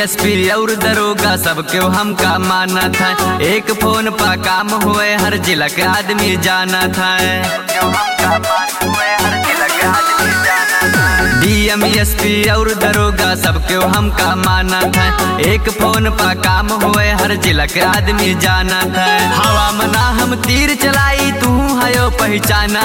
SP और दरोगा सबके हमका माना था। एक फोन पर काम हुए हर जिला के आदमी जाना था। डीएम एसपी और दरोगा सबके हमका माना था। एक फोन पर काम हुए हर जिला के आदमी जाना था। हवा मना हम तीर चलाई तू हयो पहचाना।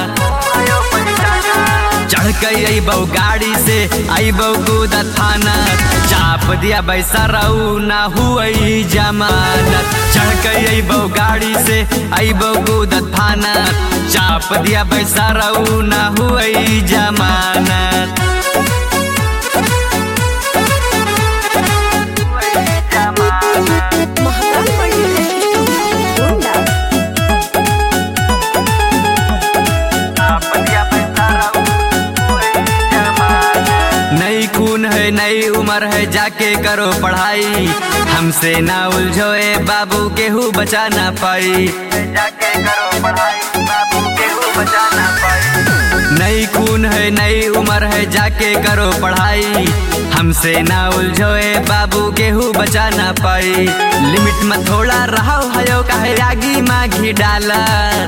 चढ़ के अबो गाड़ी से अबो कूदा थाना। चाप दिया बैसा रहू ना हुई जमानत। चढ़ के अबो गाड़ी से अबो कूदा थाना। चाप दिया बैसा रहू ना हुई जमानत। नई खून है नई उम्र है जाके करो पढ़ाई। हमसे ना उलझोए बाबू केहू बचा ना पाई। जाके करो पढ़ाई बाबू केहू बचा ना पाई। नई खून है नई उम्र है जाके करो पढ़ाई। हमसे ना उलझोए बाबू केहू बचा ना पाई। लिमिट में थोड़ा रहो हयो काहे आगी माघी डाला।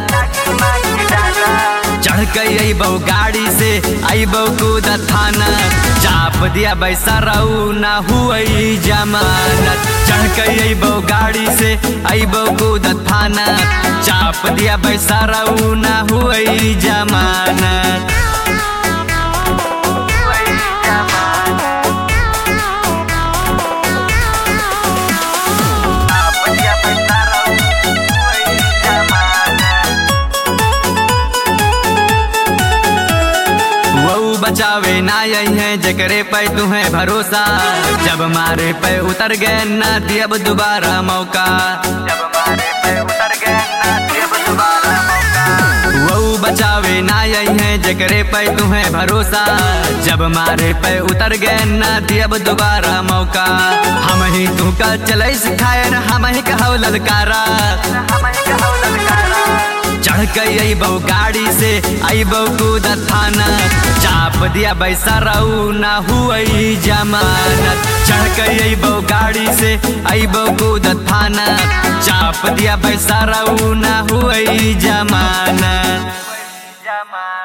चढ़ के अबो गाड़ी से अबो कूदा थाना। चाप दिया बैसा रहू ना हुई जमानत। चढ़ के अबो गाड़ी से अबो कूदा थाना। चाप दिया बैसा रहू ना हुई जमानत। बचावे ना यही है जकरे पे तुम्हें भरोसा। जब मारे पे उतर गए ना दियब दोबारा मौका। जब मारे पे उतर गए ना दियब दोबारा मौका। वो बचावे ना यही है जकरे पे तुम्हें भरोसा। जब मारे पे उतर गए ना दियब दोबारा मौका। हम ही तू का चले सिखाए न हम ही कहो ललकारा। चढ़ के अबो गाड़ी से अबो कूदा थाना। चाप दिया बैसा रहू ना हुई जमानत। चढ़ के अबो गाड़ी से अबो कूदा थाना। चाप दिया बैसा रहू ना हुई जमानत।